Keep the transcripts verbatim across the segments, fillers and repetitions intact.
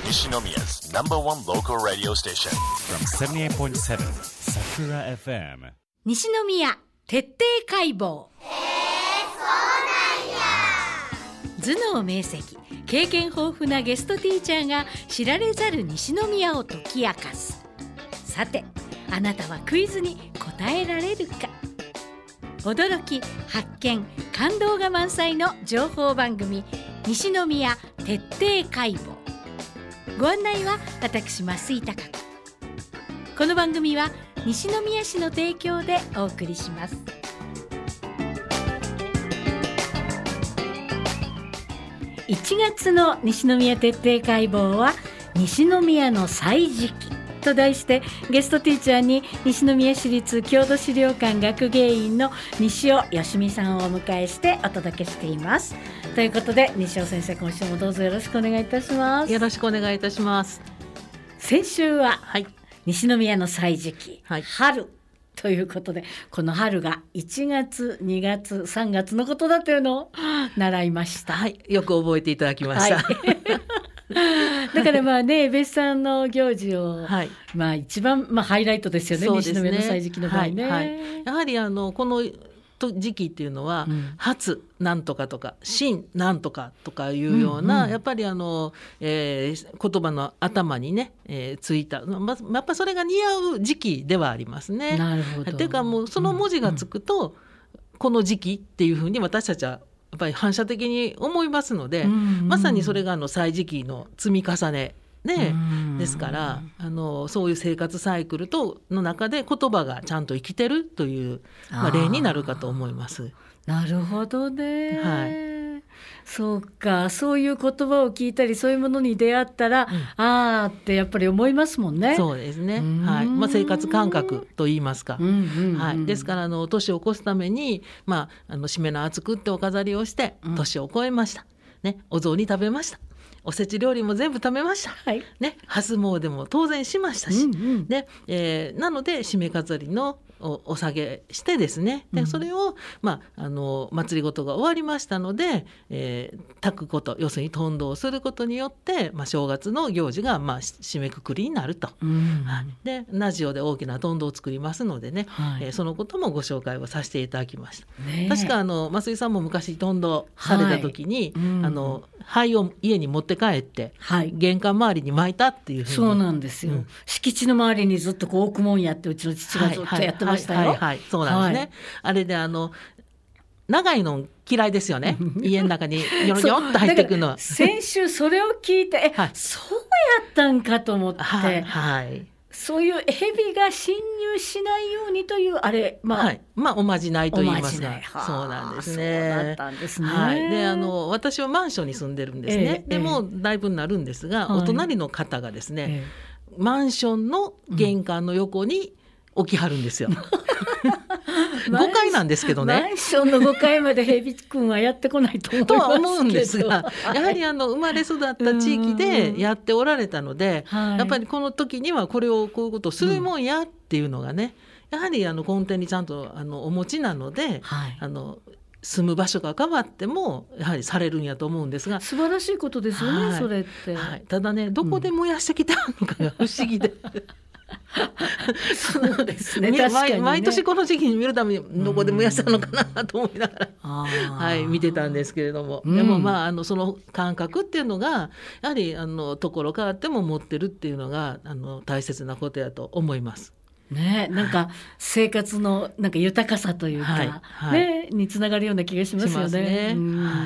Nishinomiya's number one local radio station from seventy-eight point seven Sakura エフエム。 西宮徹底解剖。頭脳明晰、経験豊富なゲストティーチャーが知られざる西宮を解き明かす。さて、あなたはクイズに答えられるか。驚き、発見、感動が満載の情報番組、西宮徹底解剖。ご案内は私、増井貴子。この番組は西宮市の提供でお送りします。いちがつの西宮徹底解剖は西宮の歳時記と題して、ゲストティーチャーに西宮市立郷土資料館学芸員の西尾よしみさんをお迎えしてお届けしています。ということで、西尾先生、今週もどうぞよろしくお願いいたします。 よろしくお願いいたします。 先週は、 はい、 西宮の歳時記、 はい、春ということで、この春がいちがつ、にがつ、さんがつのことだというのを習いました。 はい、よく覚えていただきました、はい、 だからまあね、別さんの行事を、はい、まあ一番、まあ、ハイライトですよね、 そうですね、 西宮の歳時記の場合ね、 はいはい、やはりあのこの時期っていうのは、うん、初なんとかとか新なんとかとかいうような、うんうん、やっぱりあの、えー、言葉の頭にね、えー、ついた、ま、やっぱそれが似合う時期ではありますね。 なるほど。 ていうかもうその文字がつくと、うんうん、この時期っていうふうに私たちはやっぱり反射的に思いますので、うんうん、まさにそれがあの歳時記の積み重ねね、ですからあのそういう生活サイクルとの中で言葉がちゃんと生きてるという、まあ、例になるかと思います。 なるほどね、 はい、 そうか、そういう言葉を聞いたりそういうものに出会ったら、うん、あーってやっぱり思いますもんね。 そうですね、はい、まあ、生活感覚といいますか、 うんうんうん、 はい、ですからあの年を越すために、まあ、あのしめ縄作ってお飾りをして年を越えました、うんね、お雑煮食べました、おせち料理も全部食べました、はいね、初詣も当然しましたし、うんうんでえー、なので締め飾りの お, お下げしてですね、でそれを、まあ、あの祭りごとが終わりましたので、えー、炊くこと、要するにとんどをすることによって、まあ、正月の行事が、まあ、締めくくりになると、うんはい、でラジオで大きなとんどを作りますのでね、はいえー、そのこともご紹介をさせていただきました、ね、確かあの増井さんも昔とんどされた時に、はいうん、あの灰を家に持って帰って、はい、玄関周りに巻いたっていうふうに。 そうなんですよ、うん、敷地の周りにずっとこう置くもんやって、うちの父がずっとやってましたよ。 はいはいはいはい、そうなんですね、はい、あれであの長いの嫌いですよね家の中にヨロヨロっと入っていくのは先週それを聞いてえ、はい、そうやったんかと思って、 はいはい、 そういう蛇が侵入しないようにというあれ、まあ、 はい、まあおまじないと言いますが、そうなんですね。 そうだったんですね。 はい、であの私はマンションに住んでるんですね、えー、でもだいぶなるんですが、はい、お隣の方がですね、えー、マンションの玄関の横に置きはるんですよ、うんごかいなんですけどね、 マンションのごかいまでヘビ君はやってこないと思いますけどとは思うんですが、やはりあの生まれ育った地域でやっておられたので、やっぱりこの時にはこれをこういうことをするもんやっていうのがね、やはりあの根底にちゃんとあのお持ちなので、はい、あの住む場所が変わってもやはりされるんやと思うんですが、 素晴らしいことですよね、はい、それって、 はい、ただね、どこで燃やしてきたのかが不思議で、うんそうですね、確かにね、 毎年この時期に見るためにどこで燃やしたのかなと思いながら、はい、見てたんですけれども、うん、でもまあ、あのその感覚っていうのがやはりあのところ変わっても持ってるっていうのがあの大切なことやと思いますね。なんか生活のなんか豊かさというか、はいはいね、につながるような気がしますよ ね, すね、うんはい、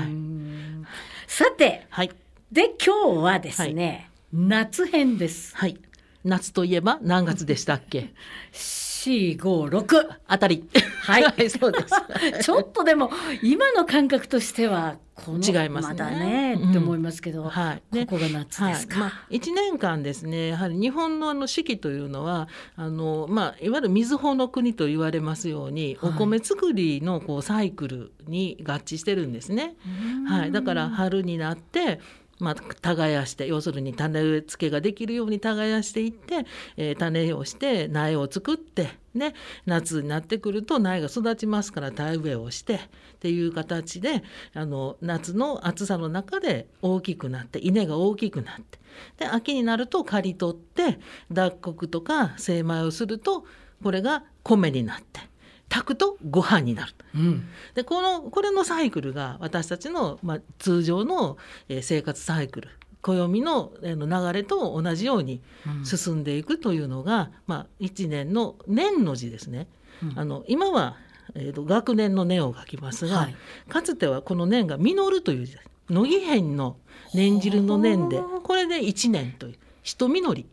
さて、はい、で今日はですね、はい、夏編です。 はい、夏といえば何月でしたっけ？ よん、ご、ろくあたり、 はい、はい、そうですちょっとでも今の感覚としてはこの違いますね、 まだね、うん、って思いますけど、はい、ここが夏ですか、 はい、まあ、いちねんかんですね、やはり日本 の, あの四季というのはあの、まあ、いわゆる水穂の国と言われますように、はい、お米作りのこうサイクルに合致してるんですね、はい、だから春になってまあ、耕して、要するに種植え付けができるように耕していって、えー、種をして苗を作って、ね、夏になってくると苗が育ちますから田植えをしてっていう形で、あの夏の暑さの中で大きくなって稲が大きくなって、で秋になると刈り取って脱穀とか精米をするとこれが米になって炊くとご飯になる、うん、でこのこれのサイクルが私たちの、まあ、通常の、えー、生活サイクル、暦の、えー、流れと同じように進んでいくというのが、うんまあ、いちねんの年の字ですね、うん、あの今は、えー、と学年の年を書きますが、はい、かつてはこの年が実るという字です。乃木編の念汁の年で、これでいちねんという一実り。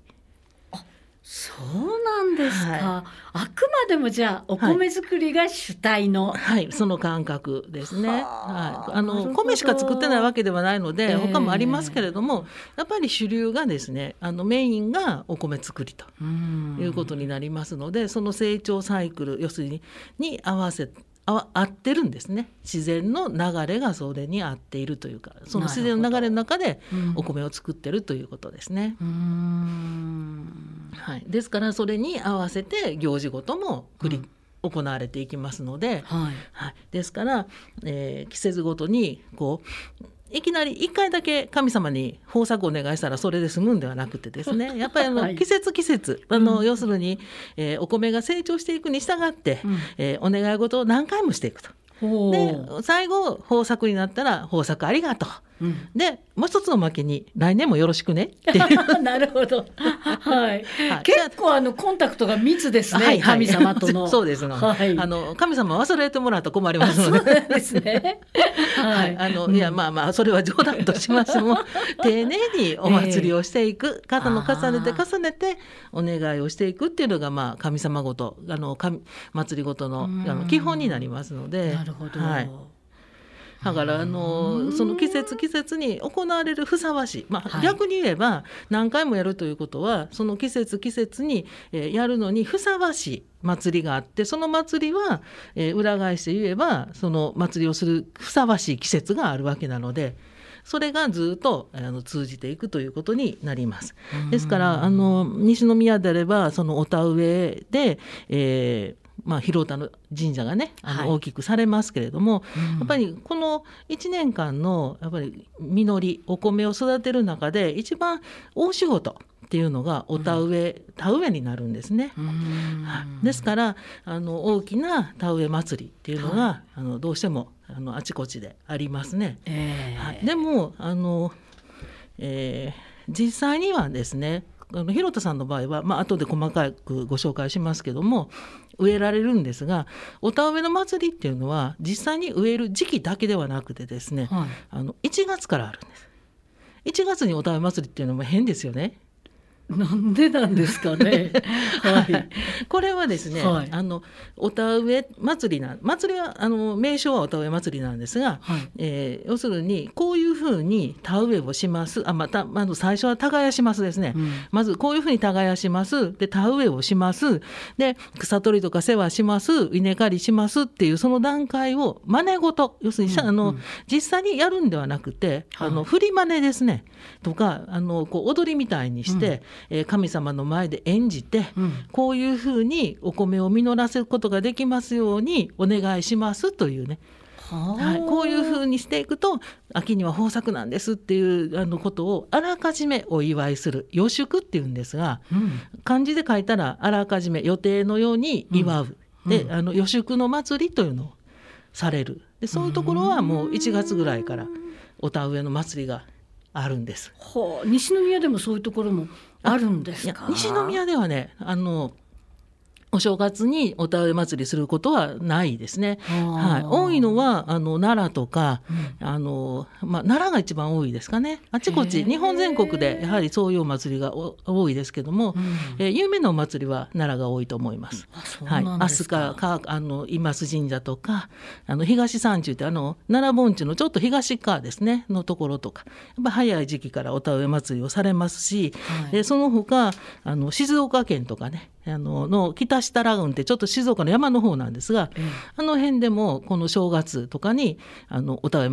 そうなんですか、はい、あくまでもじゃあお米作りが主体の、 はいはい、その感覚ですね、はい、あの米しか作ってないわけではないので、えー、他もありますけれども、やっぱり主流がですね、あのメインがお米作りということになりますので、その成長サイクル、要するにに合わせあ合ってるんですね。自然の流れがそれに合っているというか、その自然の流れの中でお米を作ってるということですね。うーん、はい、ですからそれに合わせて行事ごとも繰り、うん、行われていきますので、はいはい、ですから、えー、季節ごとにこういきなりいっかいだけ神様に豊作をお願いしたらそれで済むんではなくてですね、やっぱりあの、はい、季節季節あの、うん、要するに、えー、お米が成長していくに従って、うんえー、お願い事を何回もしていくと。で最後豊作になったら豊作ありがとう、うん、でもう一つの負けに来年もよろしくねっていうなるほど、はいはい、結構あのコンタクトが密ですね、はいはい、神様とのそうですの、はい、あの神様忘れてもらうと困りますので、そうですね、はい、あの、うん、いやまあまあそれは冗談としましても丁寧にお祭りをしていく、えー、方の重ねて重ねてお願いをしていくっていうのが、まあ、神様ごとあの神祭りごと の, あの基本になりますので、なるほど、はい、だからあのその季節季節に行われるふさわしい、まあはい、逆に言えば何回もやるということはその季節季節に、えー、やるのにふさわしい祭りがあって、その祭りは、えー、裏返して言えばその祭りをするふさわしい季節があるわけなので、それがずっとあの通じていくということになります。ですからあの西宮であればそのお田植えで、えーまあ、広田の神社がねあの、はい、大きくされますけれども、うん、やっぱりこのいちねんかんのやっぱり実りお米を育てる中で一番大仕事っていうのがお田植え、うん、田植えになるんですね、うんはい、ですからあの大きな田植え祭りっていうのが、はい、あのどうしてもあのあちこちでありますね、えーはい、でもあの、えー、実際にはですねあの広田さんの場合は、まあ後で細かくご紹介しますけども植えられるんですが、お田植えの祭りっていうのは実際に植える時期だけではなくてですね、はい、あのいちがつからあるんです。いちがつにお田植え祭りっていうのも変ですよね。 なんでなんですかね、はい、 これはですね、はい、あのお田植え祭りな祭りはあの名称はお田植え祭りなんですが、はいえー、要するにこういうふうに田植えをします。あ、またまず最初は耕しますですね、うん、まずこういうふうに耕します。で田植えをします。で草取りとか世話します。稲刈りしますっていうその段階を真似事、要するに、うん、あの実際にやるんではなくて、はい、あの振り真似ですねとかあのこう踊りみたいにして、うんえー、神様の前で演じて、うん、こういうふうにお米を実らせることができますようにお願いしますというね、はい、こういうふうにしていくと秋には豊作なんですっていうあのことをあらかじめお祝いする予祝っていうんですが、うん、漢字で書いたらあらかじめ予定のように祝う、うん、で、うん、あの予祝の祭りというのをされる。でそういうところはもういちがつぐらいからお田植えの祭りがあるんです。 はあ、西宮でもそういうところもあるんですか？ 西宮ではねあのお正月にお田植え祭りすることはないですね、はい、多いのはあの奈良とか、うんあのまあ、奈良が一番多いですかね。あちこち日本全国でやはりそういうお祭りが多いですけども、うんえー、有名なお祭りは奈良が多いと思います。はい、飛鳥かあの今須神社とかあの東山中ってあの奈良盆地のちょっと東側ですねのところとかやっぱ早い時期からお田植え祭りをされますし、はい、でその他あの静岡県とかねあのの北設楽郡ってちょっと静岡の山の方なんですが、うん、あの辺でもこの正月とかにあのお田植え祭り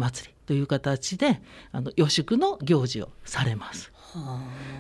という形であの予祝の行事をされます。 は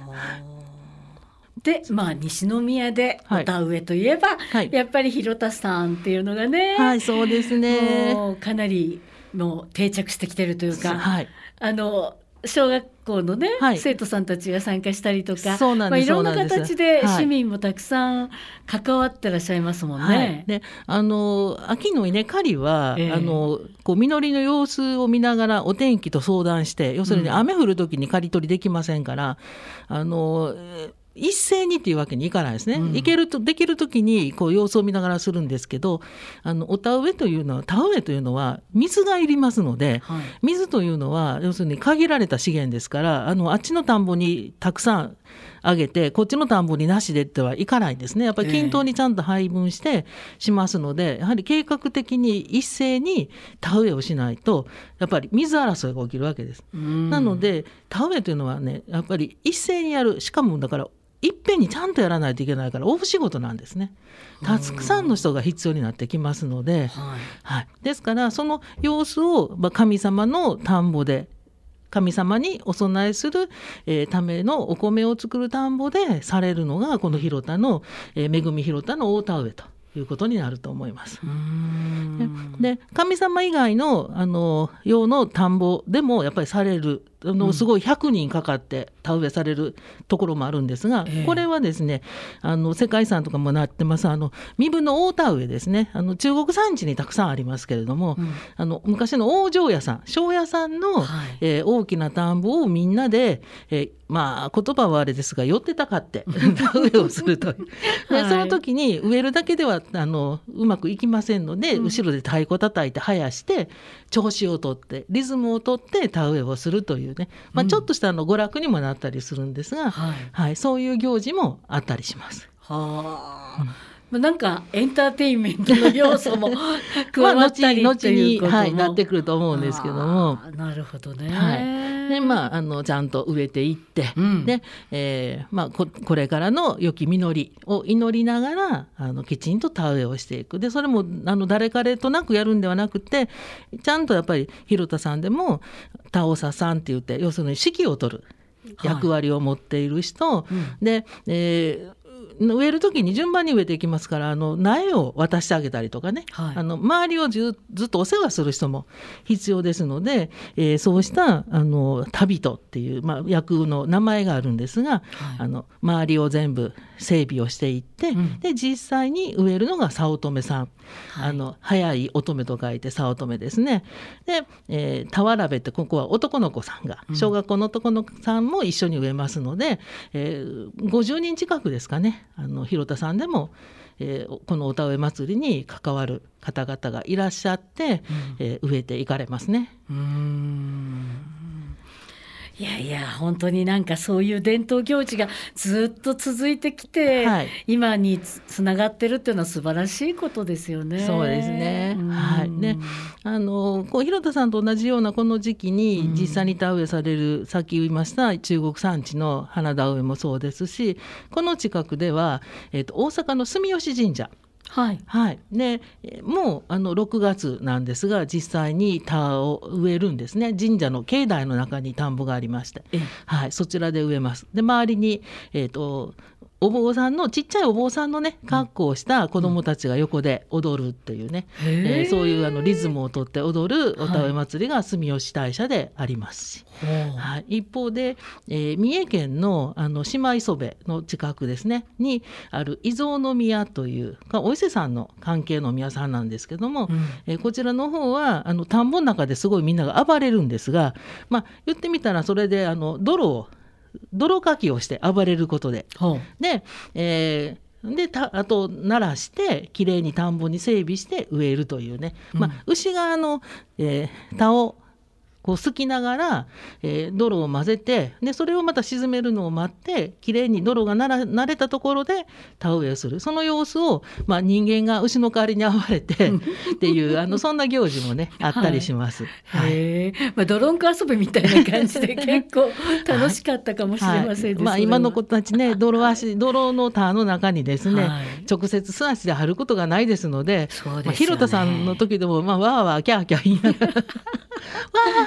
で、まあ、西宮でお田植えといえば、はい、やっぱり広田さんっていうのがね、 はい、そうですね、 もうかなりもう定着してきてるというか、 はい、 あの小学校のね、はい、生徒さんたちが参加したりとか、そうなんです、まあ、いろんな形で市民もたくさん関わってらっしゃいますもんね。はい、 であの秋の稲刈りは、えー、あのこう実りの様子を見ながらお天気と相談して、要するに雨降る時に刈り取りできませんから、うん、あの一斉にっていうわけにいかないですね、うん、いけるとできる時にこう様子を見ながらするんですけど、あのお田植えというのは田植えというのは水がいりますので、はい、水というのは要するに限られた資源ですから、あのあっちの田んぼにたくさんあげてこっちの田んぼになしでってはいかないんですね。やっぱり均等にちゃんと配分してしますので、えー、やはり計画的に一斉に田植えをしないとやっぱり水争いが起きるわけです。なので田植えというのはね、やっぱり一斉にやる、しかもだからいっぺんにちゃんとやらないといけないから大仕事なんですね。たくさんの人が必要になってきますので、はいはい、ですからその様子を、まあ、神様の田んぼで神様にお供えする、えー、ためのお米を作る田んぼでされるのがこの広田の、えー、恵み広田の大田植えということになると思います。うーんで神様以外のあの用の田んぼでもやっぱりされる、あのすごいひゃくにんかかって田植えされるところもあるんですが、えー、これはですね、あの世界遺産とかもなってますあの身分の大田植えですね。あの中国山地にたくさんありますけれども、うん、あの昔の大庄屋さん庄屋さんの、はい、えー、大きな田んぼをみんなで、えーまあ、言葉はあれですが寄ってたかって田植えをするというで、はい、その時に植えるだけではあのうまくいきませんので、うん、後ろで太鼓叩いて生やして調子をとってリズムをとって田植えをするというね、まあ、ちょっとしたあの娯楽にもなったりするんですが、うんはいはい、そういう行事もあったりします。はあ、 うん、なんかエンターテインメントの要素も加わったりということも、 まあ、後々に、はい、なってくると思うんですけども。 なるほどね、 はいでまあ、あのちゃんと植えていって、うんでえーまあ、こ, これからの良き実りを祈りながらあのきちんと田植えをしていく。でそれもあの誰彼となくやるんではなくて、ちゃんとやっぱり広田さんでも田長さんって言って、要するに指揮を取る役割を持っている人、はいうん、で、えー植える時に順番に植えていきますから、あの苗を渡してあげたりとかね、はい、あの周りを ず, ずっとお世話する人も必要ですので、えー、そうしたあの旅人っていう、まあ、役の名前があるんですが、はい、あの周りを全部整備をしていって、うん、で実際に植えるのが早乙女さん、はい、あの早い乙女と書いて早乙女ですね。で、えー、田わらべってここは男の子さんが、小学校の男の子さんも一緒に植えますので、えー、ごじゅうにん近くですかね、あの広田さんでも、えー、このお田植え祭りに関わる方々がいらっしゃって、うんえー、植えていかれますね。うーんいやいや本当になんかそういう伝統行事がずっと続いてきて、はい、今に つ, つながってるっていうのは素晴らしいことですよね。 そうですね、はい、であのこう広田さんと同じようなこの時期に実際に田植えされる、さっき言いました中国山地の花田植えもそうですし、この近くでは、えーと、大阪の住吉神社はいはい、でもうあのろくがつなんですが実際に田を植えるんですね。神社の境内の中に田んぼがありまして、はい、そちらで植えます。で周りに、えーとお坊さんのちっちゃいお坊さんのね格好をした子どもたちが横で踊るっていうね、うんえー、そういうあのリズムをとって踊るお田植え祭りが住吉大社でありますし、はいはい、一方で、えー、三重県 の, あの姉妹曽部の近くですねにある伊蔵宮というお伊勢さんの関係の宮さんなんですけども、うんえー、こちらの方はあの田んぼの中ですごいみんなが暴れるんですが、まあ、言ってみたらそれであの泥を泥かきをして暴れることで、で、えー、でたあと鳴らしてきれいに田んぼに整備して植えるというね、うんまあ、牛があの、えー、田をこうすきながら、えー、泥を混ぜてでそれをまた沈めるのを待ってきれいに泥がなら慣れたところで田植えをする、その様子を、まあ、人間が牛の代わりに暴れてっていうあのそんな行事もねあったりします、はいはいへまあ、ドロンク遊びみたいな感じで結構楽しかったかもしれませんです、はいまあ、今の子たちね泥足泥の田の中にですね、はい、直接素足で張ることがないですので、そうですよねまあ、広田さんの時でも、まあ、わーわーキャーキャー言いながらわ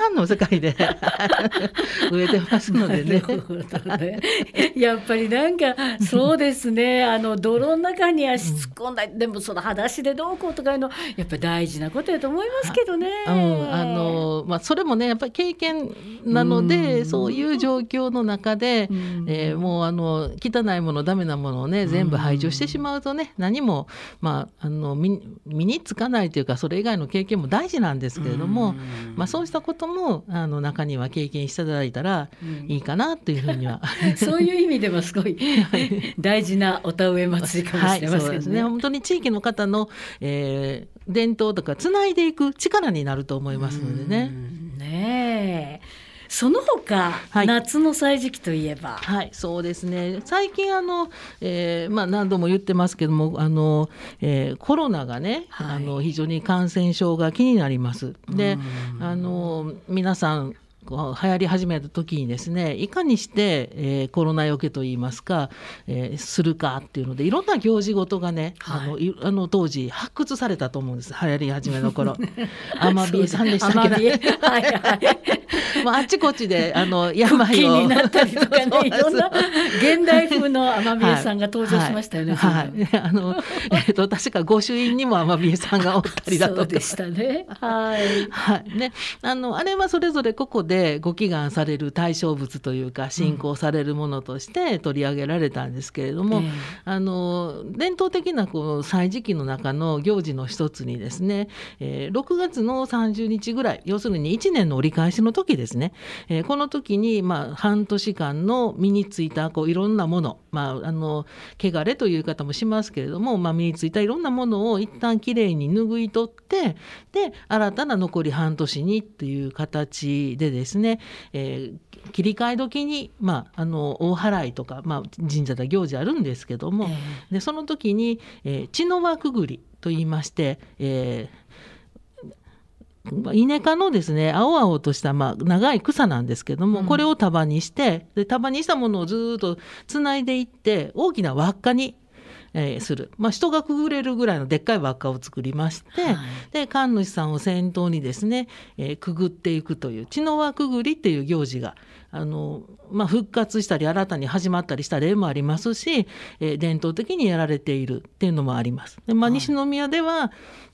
反の世界で植えてますのでね。 なるほどね。やっぱりなんかそうですね、あの泥の中に足突っ込んだり、うん、でもその裸足でどうこうとかいうのやっぱり大事なことやと思いますけどね。 うん、あのまあ、それもねやっぱり経験なので、うん、そういう状況の中で、うん、えー、もうあの汚いものダメなものをね全部排除してしまうとね、何も、まあ、あの 身, 身につかないというか、それ以外の経験も大事なんですけれども、うん、まあ、そうしたこともあの中には経験していただいたらいいかなというふうには、 うん、そういう意味ではすごい大事なお田植え祭りかもしれませんね。はい、そうですね。本当に地域の方の、えー、伝統とかつないでいく力になると思いますのでね。 うんねえ、その他、はい、夏の歳時期といえば、 はい、そうですね。最近あの、えーまあ、何度も言ってますけども、あの、えー、コロナがね、はい、あの非常に感染症が気になります。で、あの皆さんこう流行り始めた時にですね、いかにして、えー、コロナよけといいますか、えー、するかっていうのでいろんな行事ごとがね、はい、あのいあの当時発掘されたと思うんです。流行り始めの頃アマビエさんでしたっけな、はいはい、まあ、あちこちであの病を気になったりとかね、いろんな現代風のアマビエさんが登場しましたよね。 はいはいはい、あの、えー、と確か御朱印にもアマビエさんがおったりだとかそうでしたね。はい、 はいね、あのあれはそれぞれ個々ででご祈願される対象物というか信仰されるものとして取り上げられたんですけれども、うん、あの伝統的なこの歳時期の中の行事の一つにですね、えー、ろくがつのさんじゅうにちぐらい、要するにいちねんの折り返しの時ですね、えー、この時に、まあ、半年間の身についたこういろんなもの、まあ、あの汚れという方もしますけれども、まあ、身についたいろんなものを一旦きれいに拭い取って、で新たな残り半年にっていう形でですね、えー、切り替え時に、まあ、あの大祓いとか、まあ、神社で行事あるんですけども、えー、でその時に、えー、茅の輪くぐりといいまして、えー、イネ科のですね青々とした、まあ、長い草なんですけども、うん、これを束にしてで束にしたものをずっとつないでいって大きな輪っかにえー、する、まあ、人がくぐれるぐらいのでっかい輪っかを作りまして、はい、で神主さんを先頭にですね、えー、くぐっていくという茅の輪くぐりっていう行事があの、まあ、復活したり新たに始まったりした例もありますし、えー、伝統的にやられているっていうのもあります。で、まあ、西宮では、はい、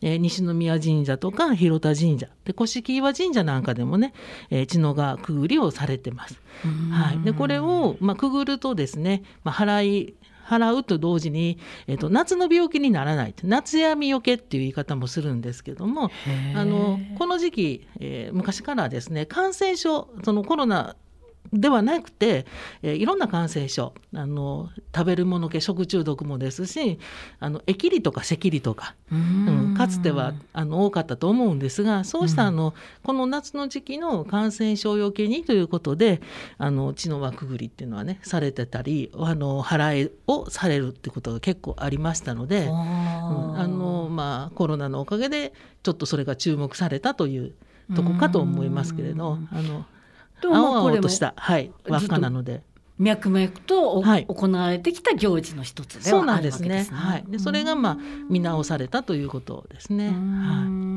えー、西宮神社とか広田神社で古式岩神社なんかでもね、えー、茅の輪くぐりをされてます。はい、でこれを、まあ、くぐるとですね、まあ、払い払うと同時に、えー、と夏の病気にならない夏病よけっていう言い方もするんですけども、あのこの時期、えー、昔からですね感染症、そのコロナではなくて、えー、いろんな感染症、あの食べるもの系食中毒もですし、あの疫痢とか赤痢とか、うん、かつてはあの多かったと思うんですが、そうしたあの、うん、この夏の時期の感染症よけにということであの茅の輪くぐりっていうのはねされてたり、あの払いをされるってことが結構ありましたので、うん、あのまあ、コロナのおかげでちょっとそれが注目されたというとこかと思いますけれど、あの青々とした、はい、輪っかなので脈々と、はい、行われてきた行事の一つではあるわけですね。そうなんですね。はい、でそれが、まあ、見直されたということですね。はい、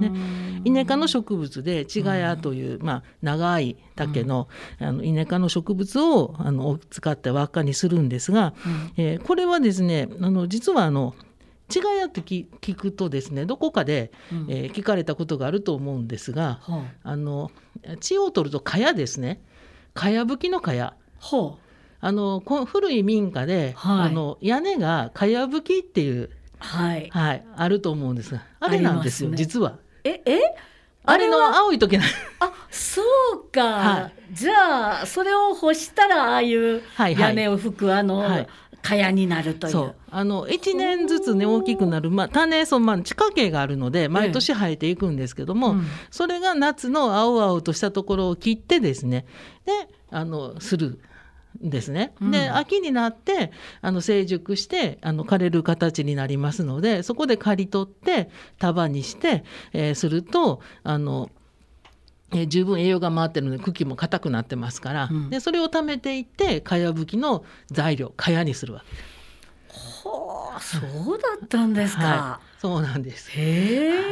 ね、イネ科の植物でチガヤという、まあ、長い竹の、あのイネ科の植物をあの使って輪っかにするんですが、うん、えー、これはですね、あの実はあのチガヤって聞くとですねどこかで、うん、えー、聞かれたことがあると思うんですが、うん、あの血を取るとかやですね、かやぶきのかや、はあ、あの古い民家で、はい、あの屋根がかやぶきっていう、はいはい、あると思うんですが、あれなんですよ、ね、実はええあれの青い時なあ、そうか、はい、じゃあそれを干したらああいう屋根を吹く、はいはい、あの、はい、かやになるという。そう、 あのいちねんずつ、ね、大きくなる、まあ、種その、まあ、地下茎があるので毎年生えていくんですけども、うん、それが夏の青々としたところを切ってですね、であのするですね。で、うん、秋になってあの成熟してあの枯れる形になりますので、そこで刈り取って束にして、えー、するとあのえー、十分栄養が回ってるので茎も硬くなってますから、うん、でそれを貯めていってかやぶきの材料かやにするわけです。 ほう、そうだったんですか。 はい、そうなんです。 へー、はい、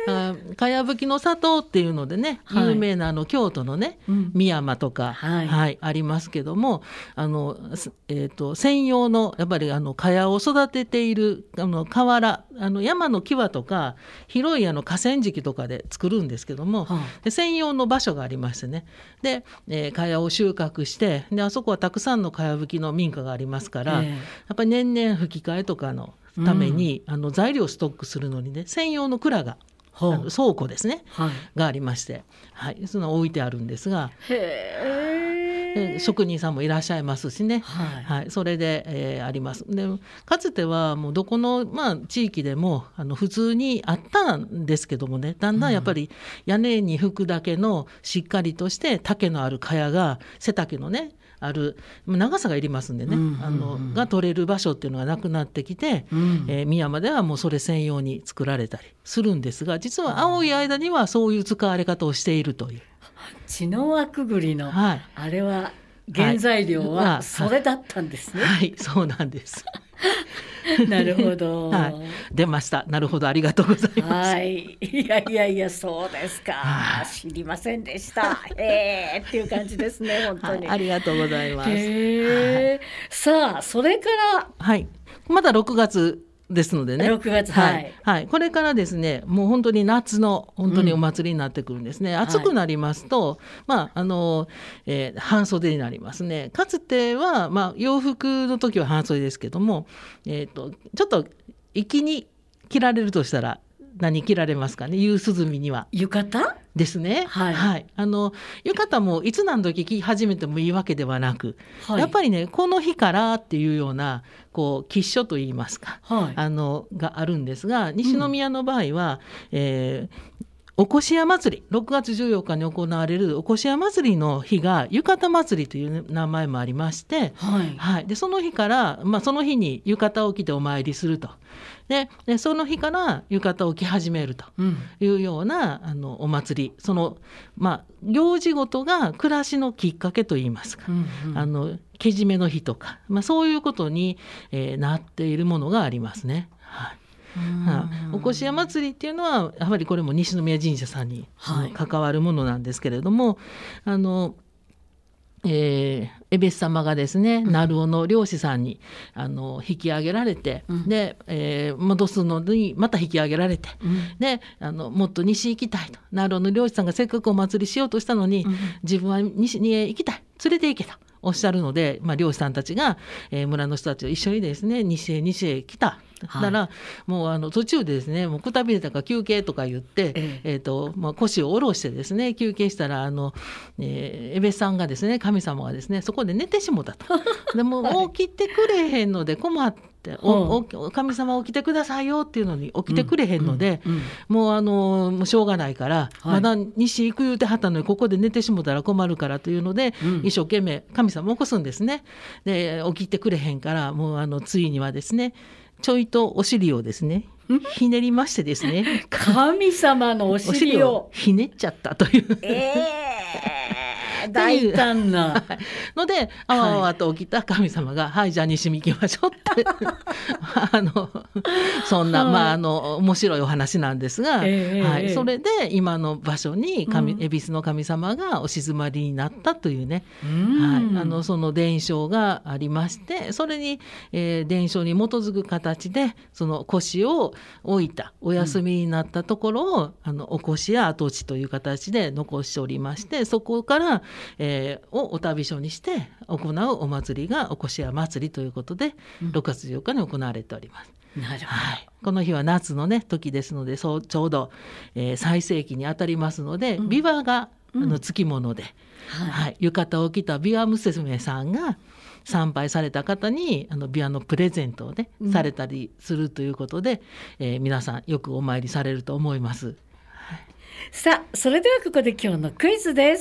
あかやぶきの里っていうのでね、 はい、 有名なあの京都のね、うん、美山とか、はいはい、ありますけども、あの、えーと、専用のやっぱりあのかやを育てているあの河原、あの山の際とか広いあの河川敷とかで作るんですけども、はい、で専用の場所がありましてね、で、えー、かやを収穫して、であそこはたくさんのかやぶきの民家がありますから、えー、やっぱり年々吹き替えとかのために、うん、あの材料をストックするのにね、専用の蔵が、あの倉庫ですね、はい、がありまして、はい、その置いてあるんですが、へー、職人さんもいらっしゃいますしね、はいはい、それで、えー、あります。でかつてはもうどこの、まあ、地域でもあの普通にあったんですけどもね、だんだんやっぱり屋根に吹くだけのしっかりとして丈のある茅が背丈のねある長さがいりますんでね、うんうんうん、あのが取れる場所っていうのがなくなってきて、うん、えー、美山ではもうそれ専用に作られたりするんですが、実は青い間にはそういう使われ方をしているという、 血の輪くぐりの、はい、あれは原材料はそれだったんですね。 はい、はい、そうなんですなるほど、 はい、出ました。なるほど、ありがとうございます。 はい、いやいやいや、そうですか、はい、知りませんでした。へーっていう感じですね、本当に、 はい、ありがとうございます。 へー、はい、さあそれから、 はい、まだろくがつですのでね、 ろくがつ、はいはいはい、これからですね、もう本当に夏の本当にお祭りになってくるんですね、うん、暑くなりますと、はい、まああのえー、半袖になりますね。かつては、まあ、洋服の時は半袖ですけども、えーと、ちょっと粋に着られるとしたら何着られますかね。夕涼みには浴衣ですね、はいはい、あの浴衣もいつ何時着始めてもいいわけではなく、はい、やっぱりねこの日からっていうようなこう吉書といいますか、はい、あのがあるんですが、西宮の場合は、うん、えーおこしや祭り、ろくがつじゅうよっかに行われるおこしや祭りの日が浴衣祭りという名前もありまして、はいはい、でその日から、まあ、その日に浴衣を着てお参りすると、ででその日から浴衣を着始めるというような、うん、あのお祭り、その、まあ、行事ごとが暮らしのきっかけといいますか、うんうん、あのけじめの日とか、まあ、そういうことに、えー、なっているものがありますね。はい、はあ、おこしや祭りっていうのはやはりこれも西宮神社さんに、はい、関わるものなんですけれども、あのえー、恵比寿様がですね、鳴尾の漁師さんにあの引き上げられて、うん、で、えー、戻すのにまた引き上げられて、うん、であのもっと西行きたいと、鳴尾の漁師さんがせっかくお祭りしようとしたのに、うん、自分は西に行きたい、連れて行けとおっしゃるので、まあ、漁師さんたちが、えー、村の人たちと一緒にですね西へ西へ来た。だから、はい、もうあの途中でですね、もうくたびれたから休憩とか言って、えーえーとまあ、腰を下ろしてですね休憩したら、あの、えー、エベさんがですね、神様がですねそこで寝てしもたと。でも、はい、起きてくれへんので困って、おお神様起きてくださいよっていうのに起きてくれへんので、うんうんうん、もうあのもうしょうがないから、はい、まだ西行く言うてはったのにここで寝てしもたら困るからというので、うん、一生懸命神様を起こすんですね。で起きてくれへんから、もうあのついにはですねちょいとお尻をですねひねりましてですね神様のお尻をひねっちゃったという、えー、大胆なので、あわあわと起きた神様が、はい、はい、じゃあ西に行きましょうってあのそんな、はい、まあ、あの面白いお話なんですが、えーはい、それで今の場所に神、恵比寿の神様がお静まりになったというね、はい、あのその伝承がありまして、それに、えー、伝承に基づく形でその腰を置いたお休みになったところを、うん、あのお腰や跡地という形で残しておりまして、そこから、えー、をお旅所にして行うお祭りがおこしや祭りということで、うん、ろくがつじゅうよっかに行われております。 なるほど、 はい、この日は夏の、ね、時ですので、そうちょうど、えー、最盛期にあたりますので、うん、琵琶があのつきもので、うんはいはい、浴衣を着た琵琶娘さんが参拝された方にあの琵琶のプレゼントを、ねうん、されたりするということで、えー、皆さんよくお参りされると思います。はい、 さあそれではここで今日のクイズです。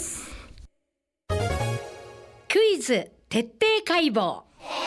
クイズ徹底解剖。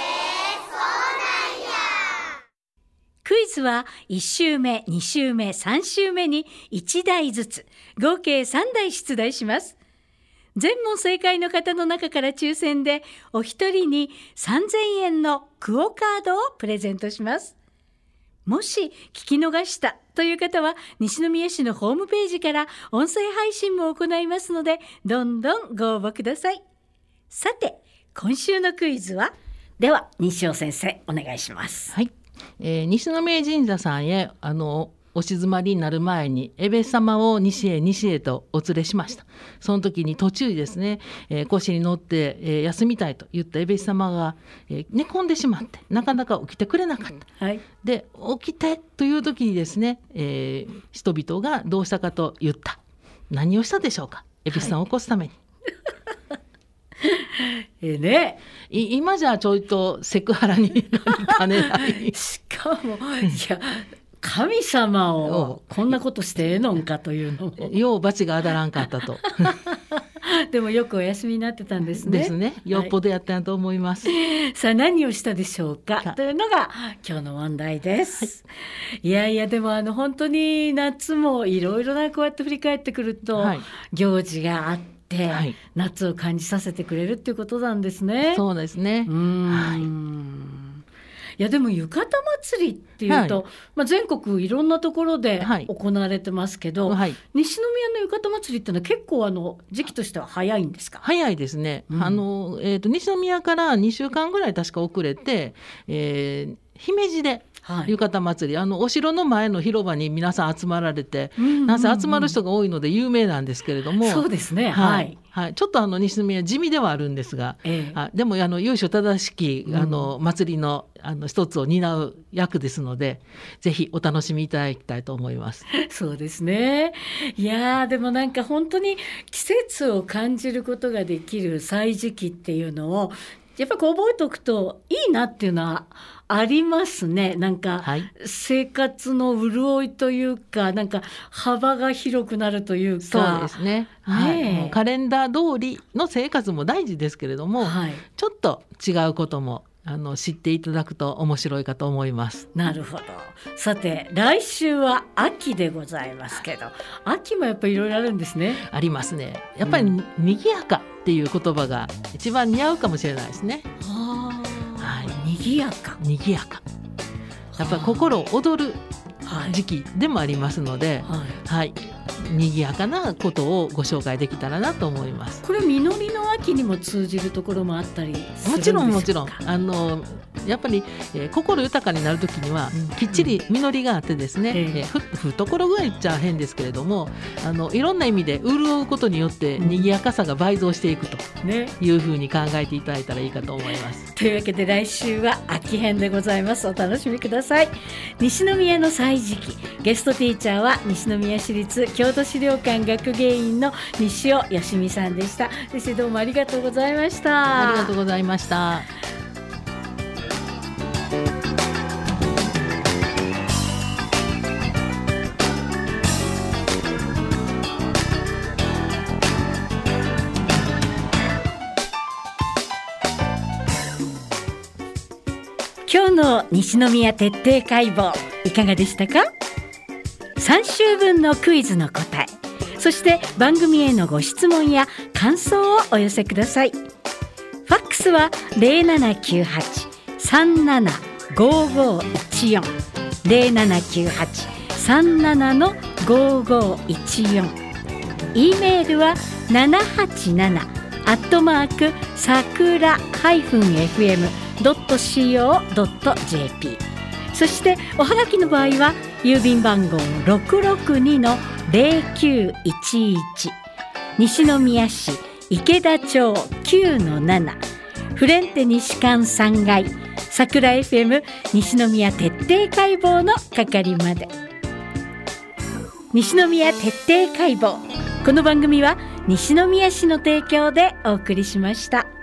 クイズはいち週目、に週目、さん週目にいち題ずつ合計さん題出題します。全問正解の方の中から抽選でお一人にさんぜんえんのクオカードをプレゼントします。 もし聞き逃したという方は西宮市のホームページから音声配信も行いますので、どんどんご応募ください。さて、今週のクイズは、では西尾先生お願いします。 はい、えー、西宮神社さんへあのお静まりになる前にエベス様を西へ西へとお連れしました。その時に途中ですね、えー、腰に乗って、えー、休みたいと言ったエベス様が、えー、寝込んでしまってなかなか起きてくれなかった、はい、で起きてという時にですね、えー、人々がどうしたかと言った。何をしたでしょうか、エベスさんを起こすために。 えね、 い今じゃちょいとセクハラに兼ねないしかもいや神様をこんなことしてええのんかというのもよう罰が当たらんかったとでもよくお休みになってたんですね。 ですね、よっぽどやったんと思います、はい、 さあ何をしたでしょうかというのが今日の問題です、はい、いやいやでもあの本当に夏もいろいろなこうやって振り返ってくると、はい、行事があってはい、夏を感じさせてくれるっていうことなんですね。 そうですね。 うーん、はい、いやでも浴衣祭りっていうと、はい、まあ、全国いろんなところで行われてますけど、はい、西宮の浴衣祭りってのは結構あの時期としては早いんですか？ 早いですね、うん、あのえーと、西宮からにしゅうかんぐらい確か遅れて、えー姫路で浴衣祭り、はい、あのお城の前の広場に皆さん集まられて、うんうんうん、なんせ集まる人が多いので有名なんですけれども、 そうですね、 はいはいはい、ちょっとあの西宮地味ではあるんですが、ええ、あでもあの由緒正しきあの祭りの、あの一つを担う役ですので、ぜひお楽しみいただきたいと思います。 そうですね。いやでもなんか本当に季節を感じることができる歳時記っていうのをやっぱりこう覚えておくといいなっていうのはありますね。なんか生活の潤いというか、なんか幅が広くなるというか。 そうですね、はい、もうカレンダー通りの生活も大事ですけれども、はい、ちょっと違うこともあの知っていただくと面白いかと思います。 なるほど。さて来週は秋でございますけど、秋もやっぱりいろいろあるんですね。 ありますね。やっぱり、うん、にぎやかっていう言葉が一番似合うかもしれないですね。 はあ、はい、にぎやかにぎやか、やっぱり心躍る時期でもありますので、はいはい、にぎやかなことをご紹介できたらなと思います。 これ実りの秋にも通じるところもあったりするんですか？ もちろんもちろん、あのやっぱり、えー、心豊かになるときには、うん、きっちり実りがあってですね、うん、えー、ふ懐具合言っちゃ変ですけれども、あのいろんな意味で潤うことによってにぎやかさが倍増していくというふうに考えていただいたらいいかと思います、ね、 というわけで来週は秋編でございます。お楽しみください。西宮の歳時記、ゲストティーチャーは西宮市立郷土資料館学芸員の西尾よしみさんでした。先生どうもありがとうございました。 ありがとうございました。 今日の西宮徹底解剖いかがでしたか？さん週分のクイズの答え、そして番組へのご質問や感想をお寄せください。ファックスは ゼロななきゅうはち さんなな ごごいちよん ゼロななきゅうはち さんなな ごごいちよん、 E メールはななはちなな アットマークさくら エフエムドットシーオードットジェーピー、 そしておはがきの場合は郵便番号 ろくろくにのゼロきゅういちいち 西宮市池田町 きゅうのなな フレンテ西館さんがい桜 エフエム 西宮徹底解剖の係まで。西宮徹底解剖、この番組は西宮市の提供でお送りしました。